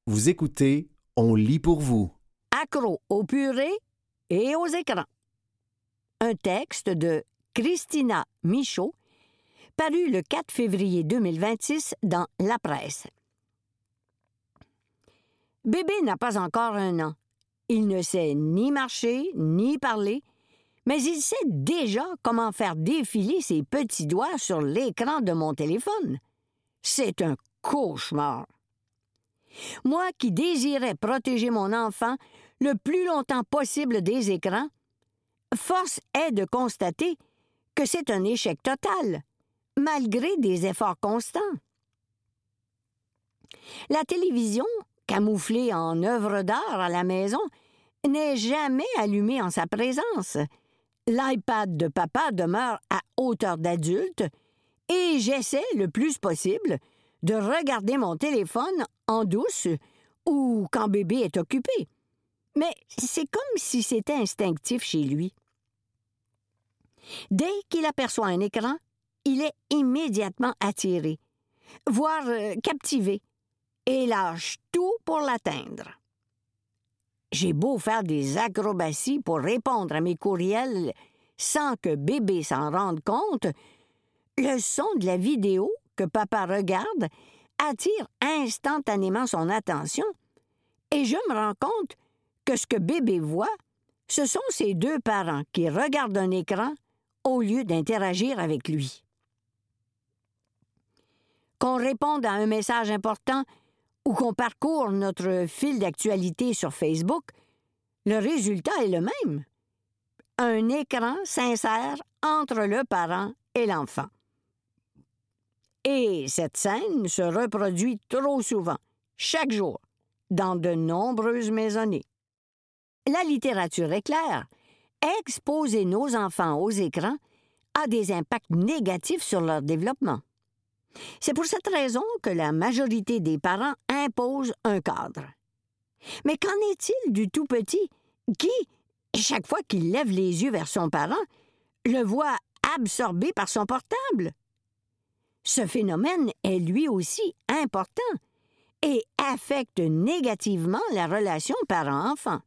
Vous écoutez, on lit pour vous. Accro aux purées et aux écrans. Un texte de Christina Michaud, paru le 4 février 2026 dans La Presse. Bébé n'a pas encore 1 an. Il ne sait ni marcher, ni parler, mais il sait déjà comment faire défiler ses petits doigts sur l'écran de mon téléphone. C'est un cauchemar. Moi qui désirais protéger mon enfant le plus longtemps possible des écrans, force est de constater que c'est un échec total, malgré des efforts constants. La télévision, camouflée en œuvre d'art à la maison, n'est jamais allumée en sa présence. L'iPad de papa demeure à hauteur d'adulte et j'essaie le plus possible de regarder mon téléphone en douce ou quand bébé est occupé. Mais c'est comme si c'était instinctif chez lui. Dès qu'il aperçoit un écran, il est immédiatement attiré, voire captivé, et lâche tout pour l'atteindre. J'ai beau faire des acrobaties pour répondre à mes courriels sans que bébé s'en rende compte, le son de la vidéo que papa regarde attire instantanément son attention et je me rends compte que ce que bébé voit, ce sont ses 2 parents qui regardent un écran au lieu d'interagir avec lui. Qu'on réponde à un message important ou qu'on parcourt notre fil d'actualité sur Facebook, le résultat est le même. Un écran s'insère entre le parent et l'enfant. Et cette scène se reproduit trop souvent, chaque jour, dans de nombreuses maisonnées. La littérature est claire. Exposer nos enfants aux écrans a des impacts négatifs sur leur développement. C'est pour cette raison que la majorité des parents imposent un cadre. Mais qu'en est-il du tout petit qui, chaque fois qu'il lève les yeux vers son parent, le voit absorbé par son portable? Ce phénomène est lui aussi important et affecte négativement la relation parent-enfant.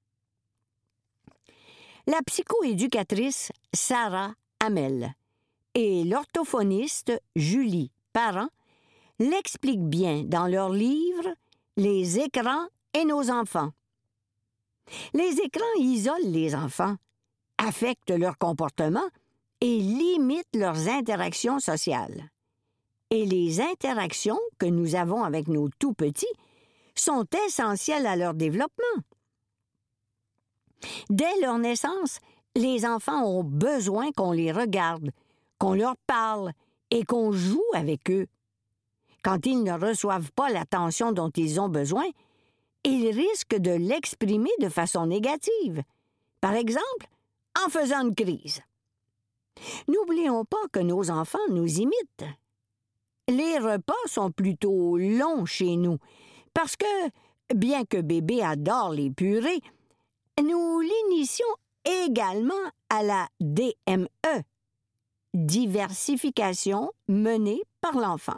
La psychoéducatrice Sarah Hamel et l'orthophoniste Julie Parent l'expliquent bien dans leur livre « Les écrans et nos enfants ». Les écrans isolent les enfants, affectent leur comportement et limitent leurs interactions sociales. Et les interactions que nous avons avec nos tout-petits sont essentielles à leur développement. Dès leur naissance, les enfants ont besoin qu'on les regarde, qu'on leur parle et qu'on joue avec eux. Quand ils ne reçoivent pas l'attention dont ils ont besoin, ils risquent de l'exprimer de façon négative. Par exemple, en faisant une crise. N'oublions pas que nos enfants nous imitent. Les repas sont plutôt longs chez nous, parce que, bien que bébé adore les purées, nous l'initions également à la DME, diversification menée par l'enfant.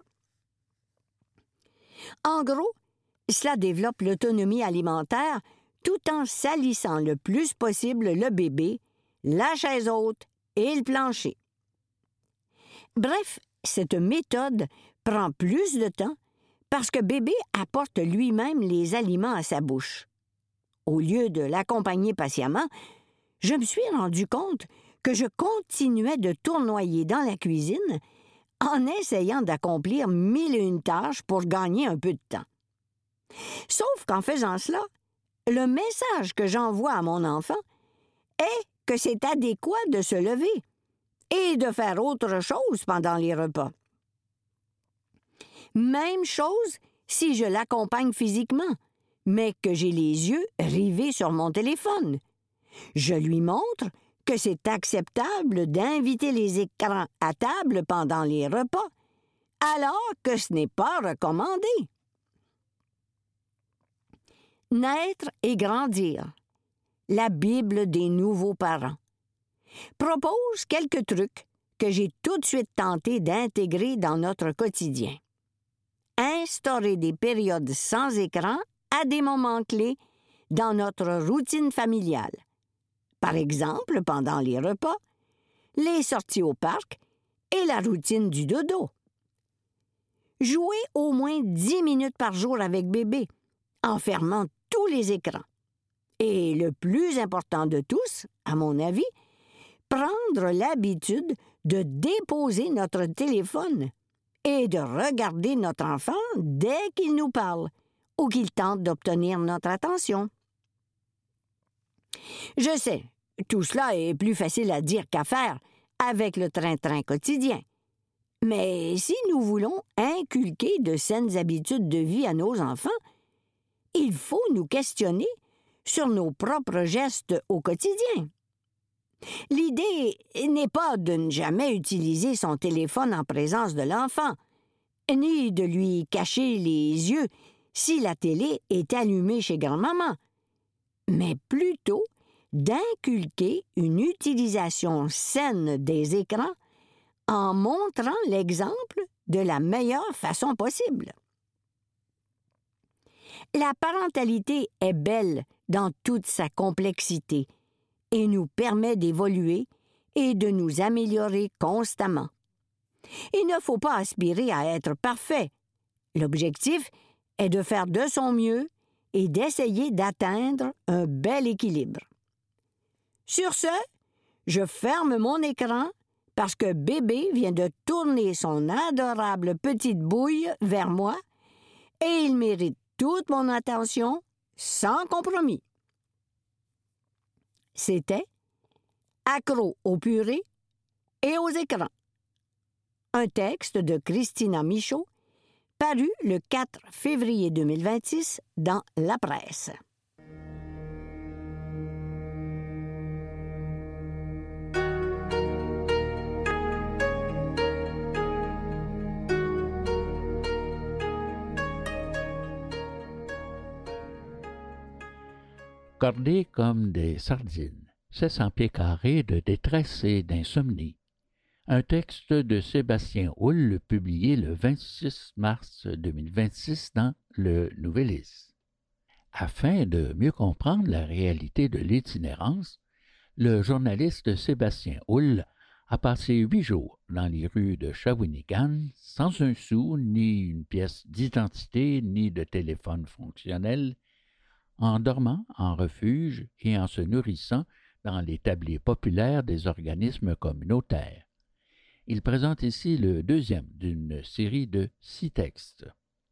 En gros, cela développe l'autonomie alimentaire tout en salissant le plus possible le bébé, la chaise haute et le plancher. Bref, cette méthode prend plus de temps parce que bébé apporte lui-même les aliments à sa bouche. Au lieu de l'accompagner patiemment, je me suis rendu compte que je continuais de tournoyer dans la cuisine en essayant d'accomplir 1001 tâches pour gagner un peu de temps. Sauf qu'en faisant cela, le message que j'envoie à mon enfant est que c'est adéquat de se lever et de faire autre chose pendant les repas. Même chose si je l'accompagne physiquement, mais que j'ai les yeux rivés sur mon téléphone. Je lui montre que c'est acceptable d'inviter les écrans à table pendant les repas, alors que ce n'est pas recommandé. Naître et grandir. La Bible des nouveaux parents. Propose quelques trucs que j'ai tout de suite tenté d'intégrer dans notre quotidien. d'instaurer des périodes sans écran à des moments clés dans notre routine familiale. Par exemple, pendant les repas, les sorties au parc et la routine du dodo. Jouez au moins 10 minutes par jour avec bébé, en fermant tous les écrans. Et le plus important de tous, à mon avis, prendre l'habitude de déposer notre téléphone et de regarder notre enfant dès qu'il nous parle ou qu'il tente d'obtenir notre attention. Je sais, tout cela est plus facile à dire qu'à faire avec le train-train quotidien. Mais si nous voulons inculquer de saines habitudes de vie à nos enfants, il faut nous questionner sur nos propres gestes au quotidien. L'idée n'est pas de ne jamais utiliser son téléphone en présence de l'enfant, ni de lui cacher les yeux si la télé est allumée chez grand-maman, mais plutôt d'inculquer une utilisation saine des écrans en montrant l'exemple de la meilleure façon possible. La parentalité est belle dans toute sa complexité et nous permet d'évoluer et de nous améliorer constamment. Il ne faut pas aspirer à être parfait. L'objectif est de faire de son mieux et d'essayer d'atteindre un bel équilibre. Sur ce, je ferme mon écran parce que bébé vient de tourner son adorable petite bouille vers moi et il mérite toute mon attention sans compromis. C'était Accro aux purées et aux écrans. Un texte de Christina Michaud, paru le 4 février 2026 dans La Presse. Cordés comme des sardines, 700 pieds carrés de détresse et d'insomnie. Un texte de Sébastien Houle publié le 26 mars 2026 dans le Nouvelliste. Afin de mieux comprendre la réalité de l'itinérance, le journaliste Sébastien Houle a passé 8 jours dans les rues de Shawinigan sans un sou, ni une pièce d'identité, ni de téléphone fonctionnel, en dormant en refuge et en se nourrissant dans les tabliers populaires des organismes communautaires. Il présente ici le deuxième d'une série de 6 textes.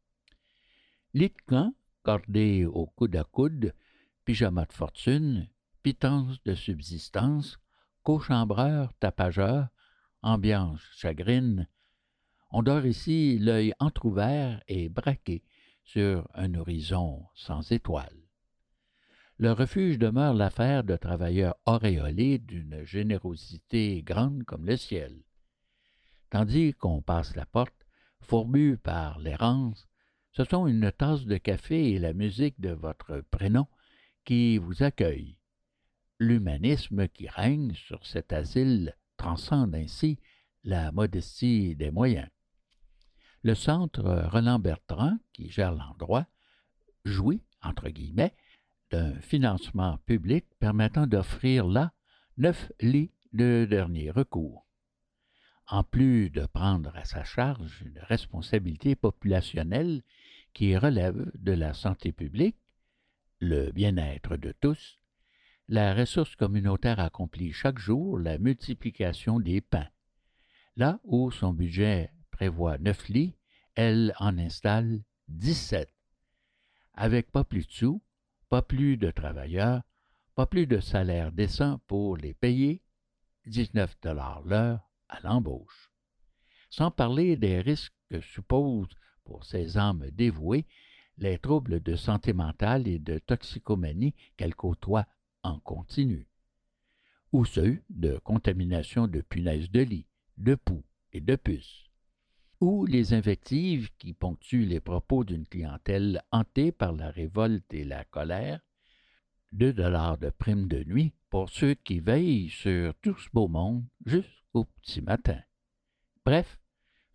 Lit de camp, cordé au coude à coude, pyjama de fortune, pitance de subsistance, cochambreur, tapageur, ambiance chagrine. On dort ici l'œil entr'ouvert et braqué sur un horizon sans étoiles. Le refuge demeure l'affaire de travailleurs auréolés d'une générosité grande comme le ciel. Tandis qu'on passe la porte, fourbu par l'errance, ce sont une tasse de café et la musique de votre prénom qui vous accueillent. L'humanisme qui règne sur cet asile transcende ainsi la modestie des moyens. Le centre Roland-Bertrand, qui gère l'endroit, jouit, entre guillemets, d'un financement public permettant d'offrir là 9 lits de dernier recours. En plus de prendre à sa charge une responsabilité populationnelle qui relève de la santé publique, le bien-être de tous, la ressource communautaire accomplit chaque jour la multiplication des pains. Là où son budget prévoit 9 lits, elle en installe 17. Avec pas plus de sous, pas plus de travailleurs, pas plus de salaire décent pour les payer, 19 $ l'heure à l'embauche. Sans parler des risques que supposent pour ces âmes dévouées les troubles de santé mentale et de toxicomanie qu'elles côtoient en continu, ou ceux de contamination de punaises de lit, de poux et de puces, ou les invectives qui ponctuent les propos d'une clientèle hantée par la révolte et la colère, 2 $ de prime de nuit pour ceux qui veillent sur tout ce beau monde jusqu'au petit matin. Bref,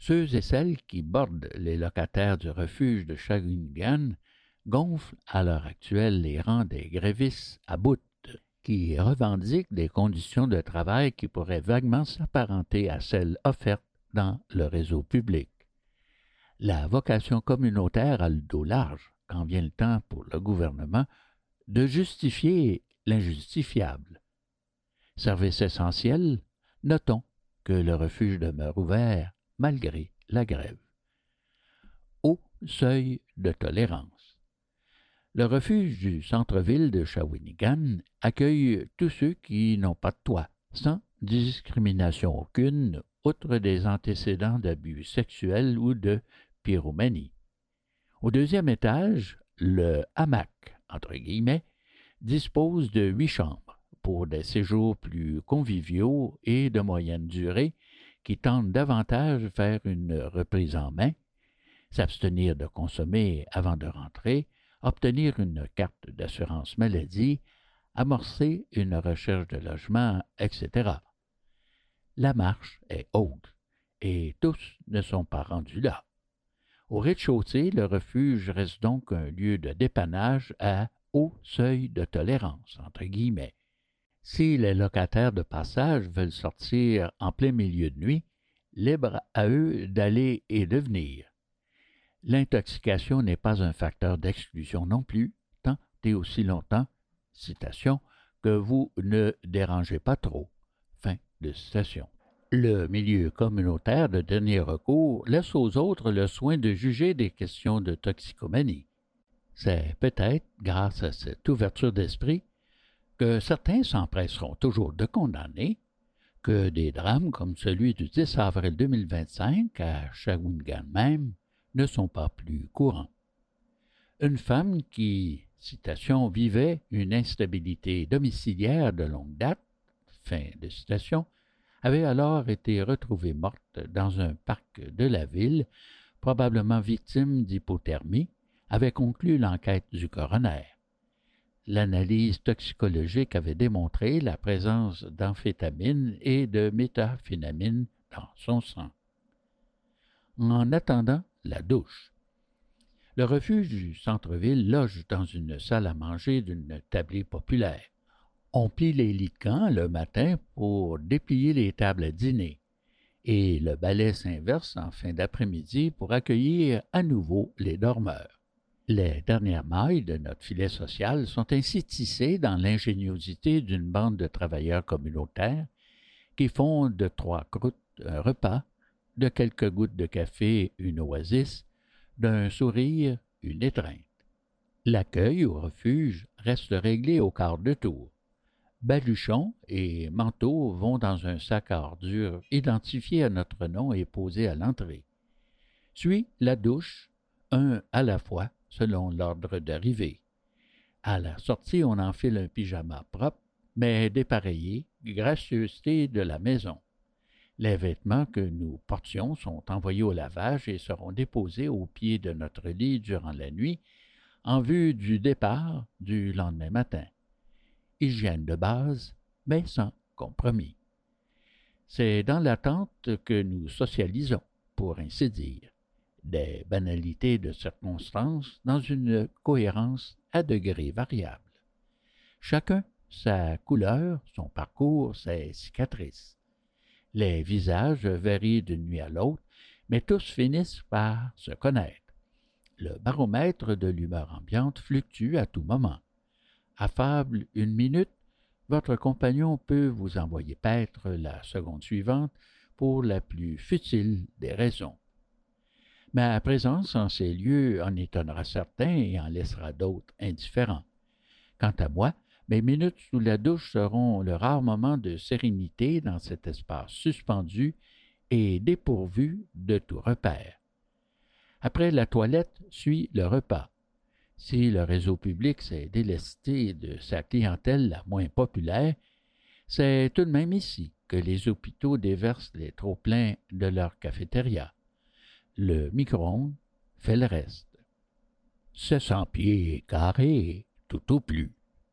Ceux et celles qui bordent les locataires du refuge de Shawinigan gonflent à l'heure actuelle les rangs des grévistes à bout, qui revendiquent des conditions de travail qui pourraient vaguement s'apparenter à celles offertes dans le réseau public. La vocation communautaire a le dos large quand vient le temps pour le gouvernement de justifier l'injustifiable. Service essentiel, notons que le refuge demeure ouvert malgré la grève. Haut seuil de tolérance. Le refuge du centre-ville de Shawinigan accueille tous ceux qui n'ont pas de toit, sans discrimination aucune, outre des antécédents d'abus sexuels ou de pyromanie. Au deuxième étage, le hamac, entre guillemets, dispose de 8 chambres pour des séjours plus conviviaux et de moyenne durée qui tentent davantage vers une reprise en main, s'abstenir de consommer avant de rentrer, obtenir une carte d'assurance maladie, amorcer une recherche de logement, etc. La marche est haute et tous ne sont pas rendus là. Au rez-de-chaussée, le refuge reste donc un lieu de dépannage à haut seuil de tolérance, entre guillemets. Si les locataires de passage veulent sortir en plein milieu de nuit, libre à eux d'aller et de venir. L'intoxication n'est pas un facteur d'exclusion non plus, tant et aussi longtemps, citation, que vous ne dérangez pas trop. Fin de citation. Le milieu communautaire de dernier recours laisse aux autres le soin de juger des questions de toxicomanie. C'est peut-être grâce à cette ouverture d'esprit que certains s'empresseront toujours de condamner que des drames comme celui du 10 avril 2025 à Shawinigan même ne sont pas plus courants. Une femme qui, citation, vivait une instabilité domiciliaire de longue date, fin de citation, avait alors été retrouvée morte dans un parc de la ville, probablement victime d'hypothermie, avait conclu l'enquête du coroner. L'analyse toxicologique avait démontré la présence d'amphétamine et de méthaphétamine dans son sang. En attendant la douche. Le refuge du centre-ville loge dans une salle à manger d'une tablée populaire. On plie les lits de camp le matin pour déplier les tables à dîner, et le balai s'inverse en fin d'après-midi pour accueillir à nouveau les dormeurs. Les dernières mailles de notre filet social sont ainsi tissées dans l'ingéniosité d'une bande de travailleurs communautaires qui font de 3 croûtes un repas, de quelques gouttes de café une oasis, d'un sourire une étreinte. L'accueil au refuge reste réglé au quart de tour. Baluchons et manteaux vont dans un sac à ordures identifié à notre nom et posé à l'entrée. Suit la douche, un à la fois, selon l'ordre d'arrivée. À la sortie, on enfile un pyjama propre, mais dépareillé, gracieuseté de la maison. Les vêtements que nous portions sont envoyés au lavage et seront déposés au pied de notre lit durant la nuit, en vue du départ du lendemain matin. Hygiène de base, mais sans compromis. C'est dans l'attente que nous socialisons, pour ainsi dire, des banalités de circonstances dans une cohérence à degrés variables. Chacun sa couleur, son parcours, ses cicatrices. Les visages varient d'une nuit à l'autre, mais tous finissent par se connaître. Le baromètre de l'humeur ambiante fluctue à tout moment. Affable une minute, votre compagnon peut vous envoyer paître la seconde suivante pour la plus futile des raisons. Ma présence en ces lieux en étonnera certains et en laissera d'autres indifférents. Quant à moi, mes minutes sous la douche seront le rare moment de sérénité dans cet espace suspendu et dépourvu de tout repère. Après la toilette suit le repas. Si le réseau public s'est délesté de sa clientèle la moins populaire, c'est tout de même ici que les hôpitaux déversent les trop-pleins de leur cafétéria. Le micro-ondes fait le reste. 700 pieds carrés, tout au plus.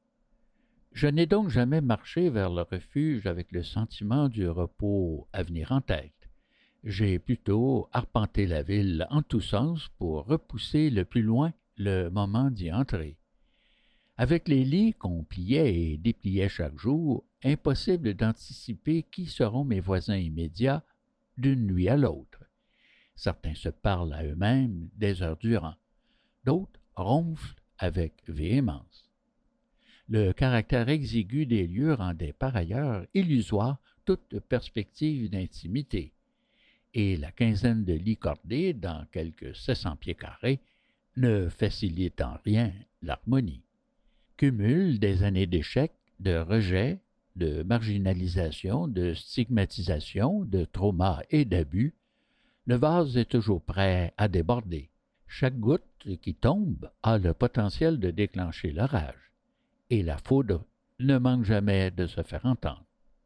Je n'ai donc jamais marché vers le refuge avec le sentiment du repos à venir en tête, J'ai plutôt arpenté la ville en tous sens pour repousser le plus loin le moment d'y entrer. Avec les lits qu'on pliait et dépliait chaque jour, impossible d'anticiper qui seront mes voisins immédiats d'une nuit à l'autre. Certains se parlent à eux-mêmes des heures durant, d'autres ronflent avec véhémence. Le caractère exigu des lieux rendait par ailleurs illusoire toute perspective d'intimité, et la quinzaine de lits cordés dans quelques 700 pieds carrés ne facilite en rien l'harmonie. Cumul des années d'échecs, de rejets, de marginalisation, de stigmatisation, de traumas et d'abus, le vase est toujours prêt à déborder. Chaque goutte qui tombe a le potentiel de déclencher l'orage, et la foudre ne manque jamais de se faire entendre.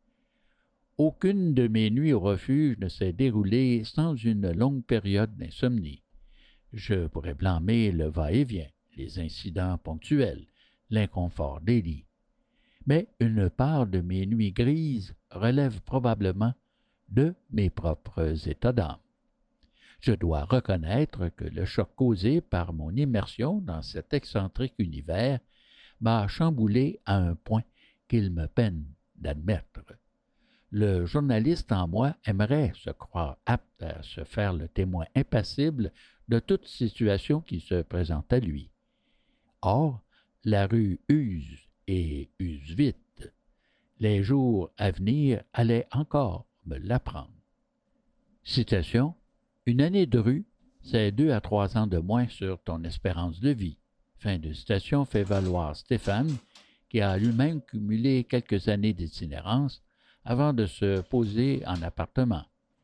Aucune de mes nuits au refuge ne s'est déroulée sans une longue période d'insomnie. Je pourrais blâmer le va-et-vient, les incidents ponctuels, l'inconfort des lits. Mais une part de mes nuits grises relève probablement de mes propres états d'âme. Je dois reconnaître que le choc causé par mon immersion dans cet excentrique univers m'a chamboulé à un point qu'il me peine d'admettre. Le journaliste en moi aimerait se croire apte à se faire le témoin impassible de toute situation qui se présente à lui. Or, la rue use et use vite. Les jours à venir allaient encore me l'apprendre. Citation: « Une année de rue, c'est 2 à 3 ans de moins sur ton espérance de vie. » Fin de citation fait valoir Stéphane, qui a lui-même cumulé quelques années d'itinérance avant de se poser en appartement,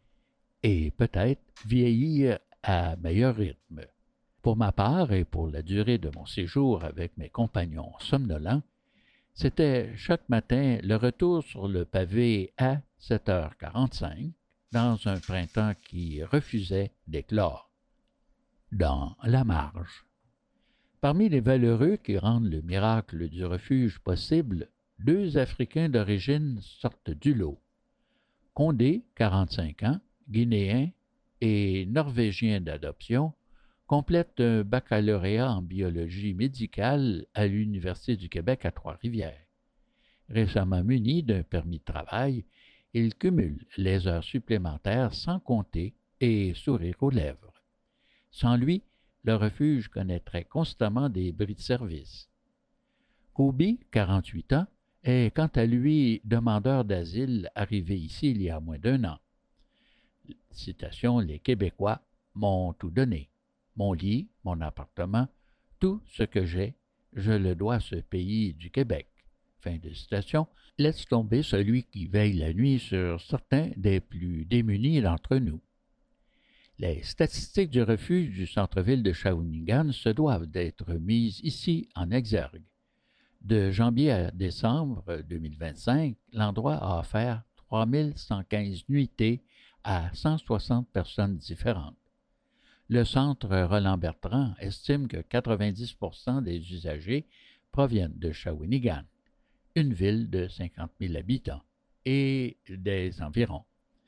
et peut-être vieillir à meilleur rythme. Pour ma part et pour la durée de mon séjour avec mes compagnons somnolents, c'était chaque matin le retour sur le pavé à 7h45, dans un printemps qui refusait d'éclore. Dans la marge. Parmi les valeureux qui rendent le miracle du refuge possible, 2 Africains d'origine sortent du lot. Condé, 45 ans, guinéen et norvégien d'adoption, complète un baccalauréat en biologie médicale à l'Université du Québec à Trois-Rivières. Récemment muni d'un permis de travail, il cumule les heures supplémentaires sans compter et sourire aux lèvres. Sans lui, le refuge connaîtrait constamment des bris de service. Kobe, 48 ans, est quant à lui demandeur d'asile arrivé ici il y a moins d'1 an. Citation: « Les Québécois m'ont tout donné. Mon lit, mon appartement, tout ce que j'ai, je le dois à ce pays du Québec. » Fin de citation. Laisse tomber celui qui veille la nuit sur certains des plus démunis d'entre nous. Les statistiques du refuge du centre-ville de Shawinigan se doivent d'être mises ici en exergue. De janvier à décembre 2025, l'endroit a offert 3115 nuitées à 160 personnes différentes. Le centre Roland-Bertrand estime que 90% des usagers proviennent de Shawinigan, une ville de 50 000 habitants, et des environs.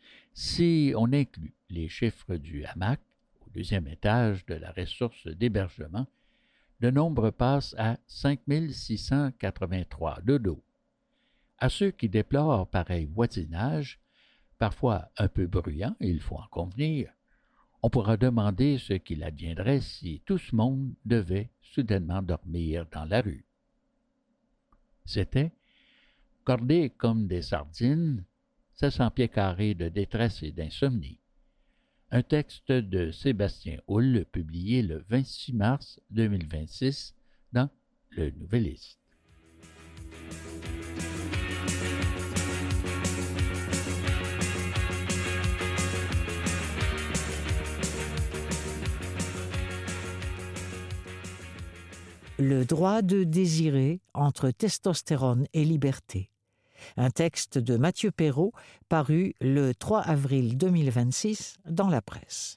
Si on inclut les chiffres du hamac, au 2e étage de la ressource d'hébergement, le nombre passe à 5 683 dodos. À ceux qui déplorent pareil voisinage, parfois un peu bruyant, il faut en convenir, on pourra demander ce qu'il adviendrait si tout ce monde devait soudainement dormir dans la rue. C'était cordé comme des sardines, 700 pieds carrés de détresse et d'insomnie. Un texte de Sébastien Houle publié le 26 mars 2026 dans Le Nouvelliste. Le droit de désirer entre testostérone et liberté. Un texte de Mathieu Perrault paru le 3 avril 2026 dans la presse.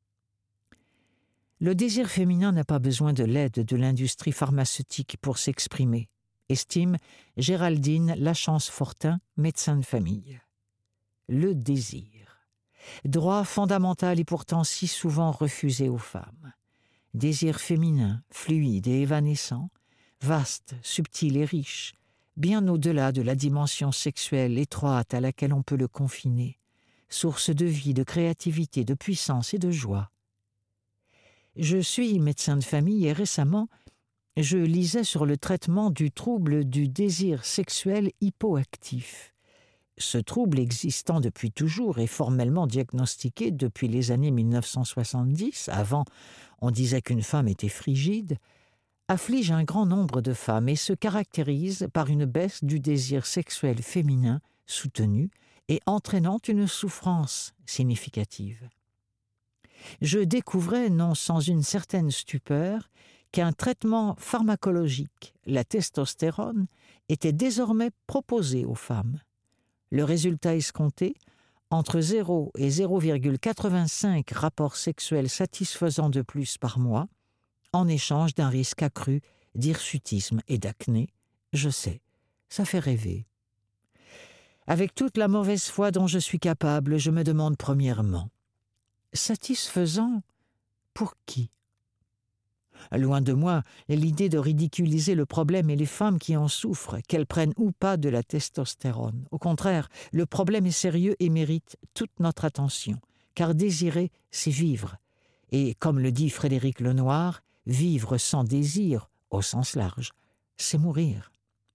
Le désir féminin n'a pas besoin de l'aide de l'industrie pharmaceutique pour s'exprimer, estime Géraldine Lachance-Fortin, médecin de famille. Le désir. Droit fondamental et pourtant si souvent refusé aux femmes. Désir féminin, fluide et évanescent, vaste, subtil et riche, bien au-delà de la dimension sexuelle étroite à laquelle on peut le confiner, source de vie, de créativité, de puissance et de joie. Je suis médecin de famille et récemment, je lisais sur le traitement du trouble du désir sexuel hypoactif. Ce trouble existant depuis toujours et formellement diagnostiqué depuis les années 1970, avant on disait qu'une femme était frigide, afflige un grand nombre de femmes et se caractérise par une baisse du désir sexuel féminin soutenu et entraînant une souffrance significative. Je découvrais, non sans une certaine stupeur, qu'un traitement pharmacologique, la testostérone, était désormais proposé aux femmes. Le résultat escompté, entre 0 et 0,85 rapports sexuels satisfaisants de plus par mois, en échange d'un risque accru d'hirsutisme et d'acné. Je sais, ça fait rêver. Avec toute la mauvaise foi dont je suis capable, je me demande premièrement, satisfaisant pour qui ? Loin de moi l'idée de ridiculiser le problème et les femmes qui en souffrent, qu'elles prennent ou pas de la testostérone. Au contraire, le problème est sérieux et mérite toute notre attention, car désirer, c'est vivre. Et comme le dit Frédéric Lenoir, vivre sans désir, au sens large, c'est mourir.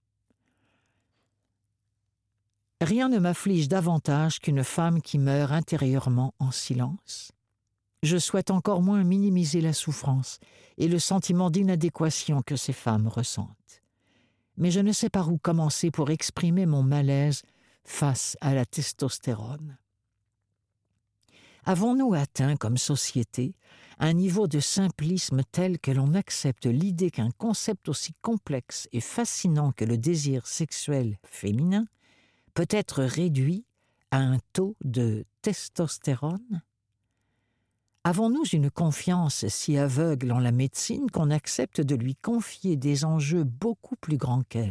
Rien ne m'afflige davantage qu'une femme qui meurt intérieurement en silence. Je souhaite encore moins minimiser la souffrance et le sentiment d'inadéquation que ces femmes ressentent. Mais je ne sais par où commencer pour exprimer mon malaise face à la testostérone. Avons-nous atteint comme société un niveau de simplisme tel que l'on accepte l'idée qu'un concept aussi complexe et fascinant que le désir sexuel féminin peut être réduit à un taux de testostérone ? Avons-nous une confiance si aveugle en la médecine qu'on accepte de lui confier des enjeux beaucoup plus grands qu'elle ?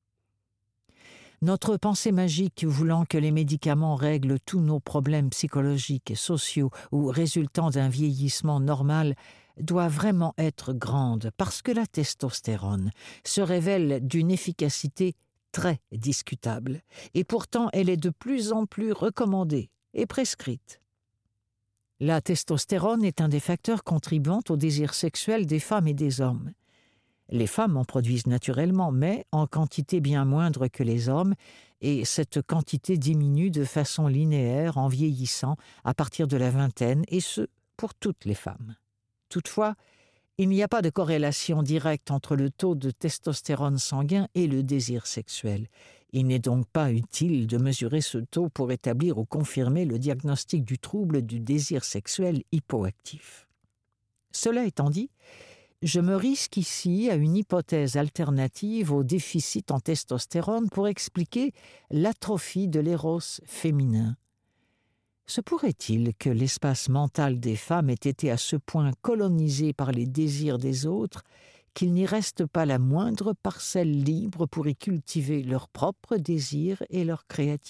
Notre pensée magique voulant que les médicaments règlent tous nos problèmes psychologiques, sociaux ou résultant d'un vieillissement normal doit vraiment être grande parce que la testostérone se révèle d'une efficacité très discutable et pourtant elle est de plus en plus recommandée et prescrite. La testostérone est un des facteurs contribuant au désir sexuel des femmes et des hommes. Les femmes en produisent naturellement, mais en quantité bien moindre que les hommes, et cette quantité diminue de façon linéaire en vieillissant à partir de la vingtaine, et ce, pour toutes les femmes. Toutefois, il n'y a pas de corrélation directe entre le taux de testostérone sanguin et le désir sexuel. Il n'est donc pas utile de mesurer ce taux pour établir ou confirmer le diagnostic du trouble du désir sexuel hypoactif. Cela étant dit, je me risque ici à une hypothèse alternative au déficit en testostérone pour expliquer l'atrophie de l'éros féminin. Se pourrait-il que l'espace mental des femmes ait été à ce point colonisé par les désirs des autres qu'il n'y reste pas la moindre parcelle libre pour y cultiver leurs propres désirs et leur créativité ?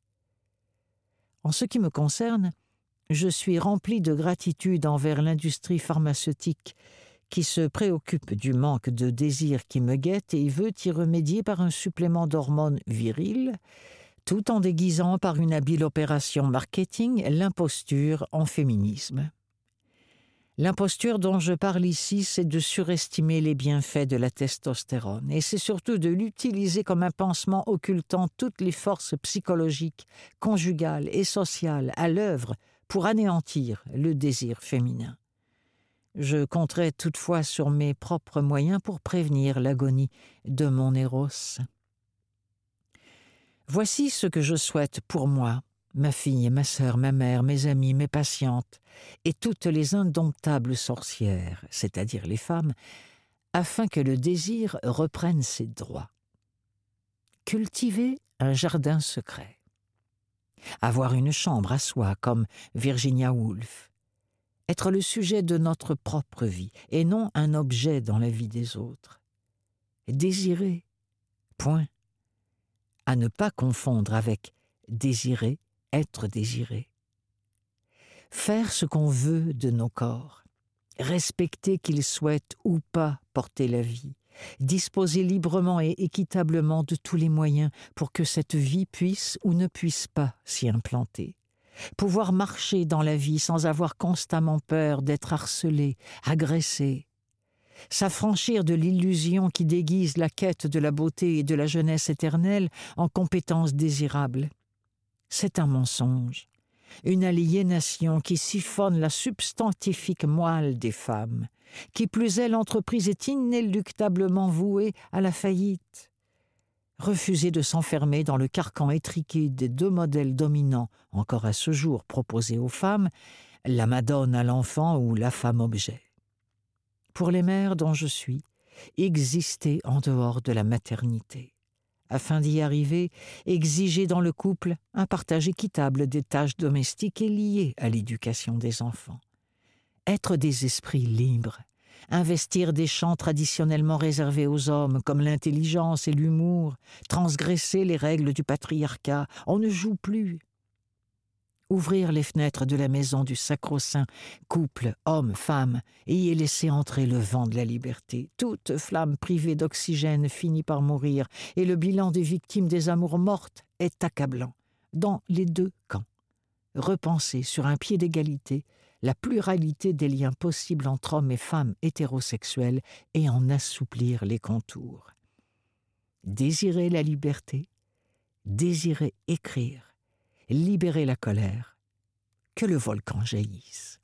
En ce qui me concerne, je suis rempli de gratitude envers l'industrie pharmaceutique qui se préoccupe du manque de désir qui me guette et veut y remédier par un supplément d'hormones viriles, tout en déguisant par une habile opération marketing l'imposture en féminisme. L'imposture dont je parle ici, c'est de surestimer les bienfaits de la testostérone, et c'est surtout de l'utiliser comme un pansement occultant toutes les forces psychologiques, conjugales et sociales à l'œuvre pour anéantir le désir féminin. Je compterai toutefois sur mes propres moyens pour prévenir l'agonie de mon éros. Voici ce que je souhaite pour moi, ma fille, ma sœur, ma mère, mes amis, mes patientes, et toutes les indomptables sorcières, c'est-à-dire les femmes, afin que le désir reprenne ses droits. Cultiver un jardin secret. Avoir une chambre à soi, comme Virginia Woolf. Être le sujet de notre propre vie, et non un objet dans la vie des autres. Désirer, point. À ne pas confondre avec désirer, être désiré. faire ce qu'on veut de nos corps, respecter qu'ils souhaitent ou pas porter la vie, disposer librement et équitablement de tous les moyens pour que cette vie puisse ou ne puisse pas s'y implanter. Pouvoir marcher dans la vie sans avoir constamment peur d'être harcelé, agressé. S'affranchir de l'illusion qui déguise la quête de la beauté et de la jeunesse éternelle en compétences désirables. C'est un mensonge, une aliénation qui siphonne la substantifique moelle des femmes. Qui plus est, l'entreprise est inéluctablement vouée à la faillite. Refuser de s'enfermer dans le carcan étriqué des deux modèles dominants encore à ce jour proposés aux femmes, la madone à l'enfant ou la femme objet. Pour les mères dont je suis, exister en dehors de la maternité. Afin d'y arriver, exiger dans le couple un partage équitable des tâches domestiques et liées à l'éducation des enfants. Être des esprits libres, investir des champs traditionnellement réservés aux hommes comme l'intelligence et l'humour, transgresser les règles du patriarcat, on ne joue plus. Ouvrir les fenêtres de la maison du sacro-saint couple, homme, femme, et y laisser entrer le vent de la liberté. Toute flamme privée d'oxygène finit par mourir, et le bilan des victimes des amours mortes est accablant, dans les deux camps. Repenser sur un pied d'égalité la pluralité des liens possibles entre hommes et femmes hétérosexuels et en assouplir les contours. Désirer la liberté, désirer écrire, libérer la colère, que le volcan jaillisse.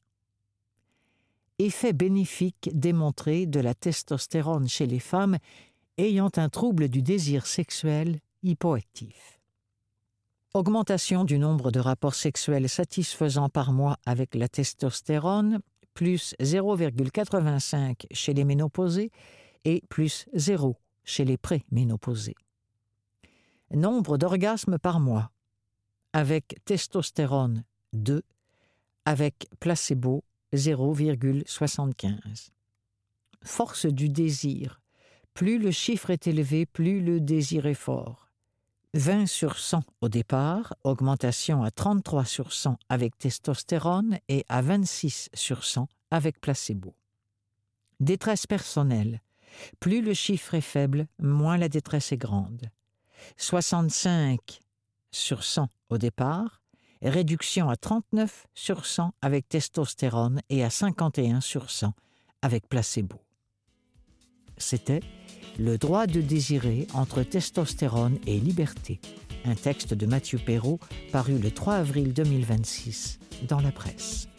Effet bénéfique démontré de la testostérone chez les femmes ayant un trouble du désir sexuel hypoactif. Augmentation du nombre de rapports sexuels satisfaisants par mois avec la testostérone, plus 0,85 chez les ménopausés et plus 0 chez les préménopausés. Nombre d'orgasmes par mois, avec testostérone 2, avec placebo 0,75. Force du désir. Plus le chiffre est élevé, plus le désir est fort. 20 sur 100 au départ, augmentation à 33 sur 100 avec testostérone et à 26 sur 100 avec placebo. Détresse personnelle. Plus le chiffre est faible, moins la détresse est grande. 65 sur 100 au départ, réduction à 39 sur 100 avec testostérone et à 51 sur 100 avec placebo. C'était Le droit de désirer entre testostérone et liberté, un texte de Mathieu Perrault paru le 3 avril 2026 dans la presse.